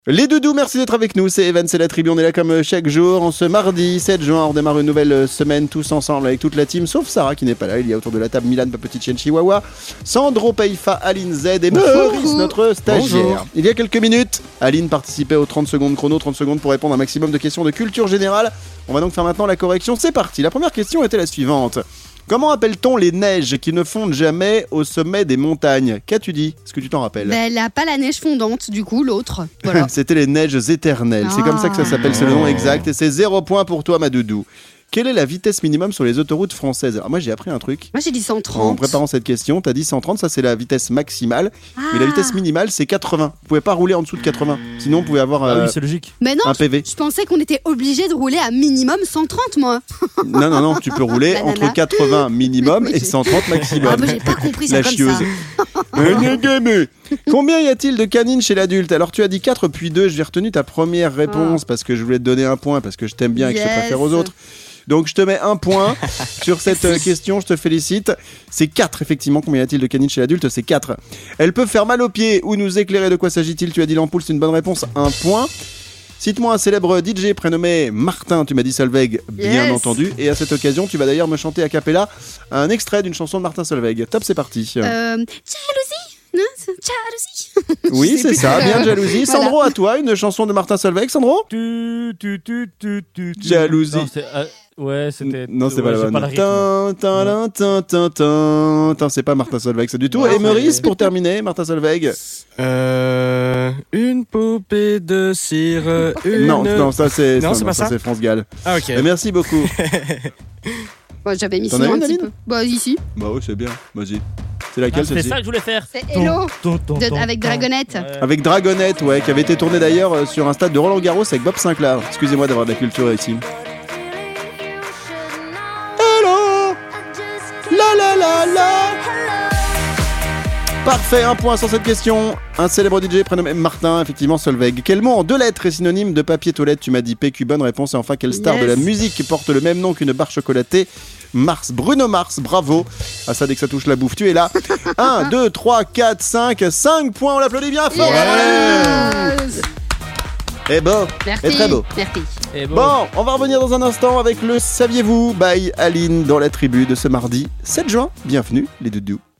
Les doudous, merci d'être avec nous, c'est Evan, c'est la tribu, on est là comme chaque jour, en ce mardi 7 juin, on redémarre une nouvelle semaine tous ensemble avec toute la team, sauf Sarah qui n'est pas là, il y a autour de la table Milan, Papetitchen, Chihuahua, Sandro, Peifa, Aline Z et Maurice, notre stagiaire. Bonjour. Il y a quelques minutes, Aline participait aux 30 secondes chrono, 30 secondes pour répondre à un maximum de questions de culture générale. On va donc faire maintenant la correction, c'est parti. La première question était la suivante. Comment appelle-t-on les neiges qui ne fondent jamais au sommet des montagnes ? Qu'as-tu dit ? Est-ce que tu t'en rappelles ? Elle n'a pas la neige fondante, du coup, l'autre. Voilà. C'était les neiges éternelles. C'est comme ça que ça s'appelle, c'est le nom exact. Et c'est 0 point pour toi, ma doudou. Quelle est la vitesse minimum sur les autoroutes françaises ? Alors moi j'ai appris un truc. Moi j'ai dit 130. En préparant cette question, t'as dit 130, ça c'est la vitesse maximale. Mais la vitesse minimale c'est 80. Vous pouvez pas rouler en dessous de 80. Sinon vous pouvez avoir oui, c'est logique. Mais non, un PV. Je pensais qu'on était obligé de rouler à minimum 130 moi. Non, tu peux rouler entre 80 minimum et 130 maximum. Ah moi j'ai pas compris ça la comme chieuse. Ça. Combien y a-t-il de canines chez l'adulte ? Alors tu as dit 4 puis 2, j'ai retenu ta première réponse parce que je voulais te donner un point parce que je t'aime bien et que je te préfère aux autres. Donc je te mets un point sur cette question, je te félicite. C'est 4 effectivement, combien y a-t-il de canines chez l'adulte ? C'est 4. Elles peuvent faire mal aux pieds ou nous éclairer, de quoi s'agit-il ? Tu as dit l'ampoule, c'est une bonne réponse, un point. Cite-moi un célèbre DJ prénommé Martin, tu m'as dit Solveig, bien entendu. Et à cette occasion, tu vas d'ailleurs me chanter a cappella un extrait d'une chanson de Martin Solveig. Top, c'est parti. Jalousie ? Non, c'est jalousie. Oui, c'est ça, bien jalousie. Voilà. Sandro, à toi, une chanson de Martin Solveig, Sandro ? Jalousie. Non, ouais, c'était. Non, c'est pas la bonne. C'est pas Martin Solveig, ça du tout. Et Maurice, pour terminer, Martin Solveig. Une poupée de cire. Non, ça c'est. Non, c'est pas ça. C'est France Gall. Ah, ok. Merci beaucoup. Bon, j'avais mis sinon un petit peu. Bah, ici. Bah, oui, c'est bien. Vas-y. C'est laquelle c'est ça que je voulais faire. C'est Hello avec Dragonette. Ouais. Avec Dragonette, ouais, qui avait été tourné d'ailleurs sur un stade de Roland Garros avec Bob Sinclair. Excusez-moi d'avoir de la culture ici. Hello, la. Parfait, un point sur cette question. Un célèbre DJ prénommé Martin, effectivement Solveig. Quel mot en 2 lettres est synonyme de papier toilette ? Tu m'as dit PQ, bonne réponse. Et enfin, quelle star de la musique porte le même nom qu'une barre chocolatée ? Mars, Bruno Mars, bravo. Ah ça, dès que ça touche la bouffe, tu es là. 1, 2, 3, 4, 5 points, on l'applaudit bien fort. Yes. Et beau, merci. Et très beau. Merci. Bon, on va revenir dans un instant avec le Saviez-vous by Aline dans la tribu de ce mardi 7 juin. Bienvenue les doudous.